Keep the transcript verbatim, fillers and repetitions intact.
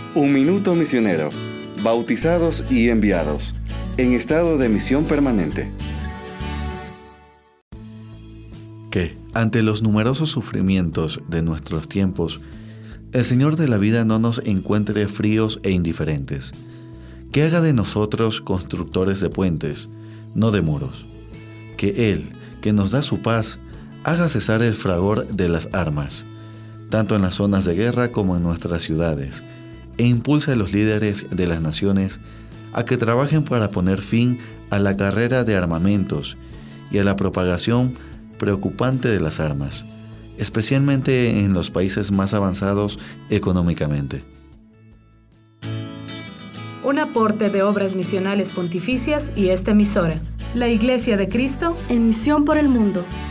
Un minuto misionero, bautizados y enviados, en estado de misión permanente. Que, ante los numerosos sufrimientos de nuestros tiempos, el Señor de la vida no nos encuentre fríos e indiferentes, que haga de nosotros constructores de puentes, no de muros, que Él, que nos da su paz, haga cesar el fragor de las armas, tanto en las zonas de guerra como en nuestras ciudades, e impulse a los líderes de las naciones a que trabajen para poner fin a la carrera de armamentos y a la propagación preocupante de las armas, especialmente en los países más avanzados económicamente. Un aporte de Obras Misionales Pontificias y esta emisora, la Iglesia de Cristo, en misión por el mundo.